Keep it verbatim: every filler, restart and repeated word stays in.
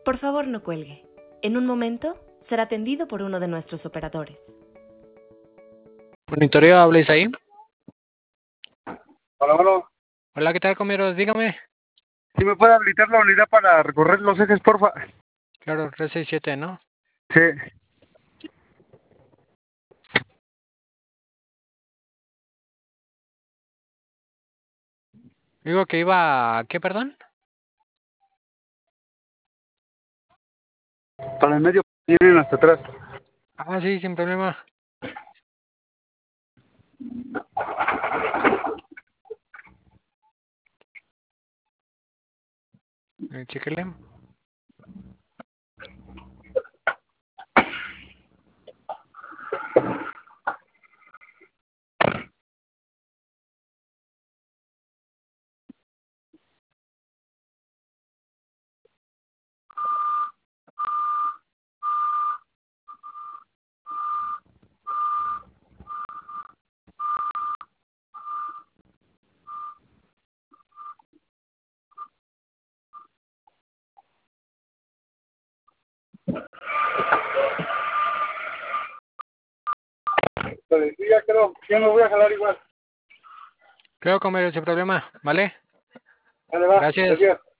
Por favor, no cuelgue. En un momento será atendido por uno de nuestros operadores. Monitoreo, ¿habláis ahí? Hola, bueno. Hola, ¿qué tal, comeros? Dígame. ¿Sí me puede habilitar la unidad para recorrer los ejes, porfa? Claro, tres seis siete, ¿no? Sí. Digo que iba a... ¿Qué, perdón? Para el medio vienen hasta atrás. Ah, sí, sin problema. Eh, Chéquele. Pero sí, ya creo. Yo me voy a jalar igual. Creo, comeros, sin problema, ¿vale? Vale, va. Gracias. Gracias.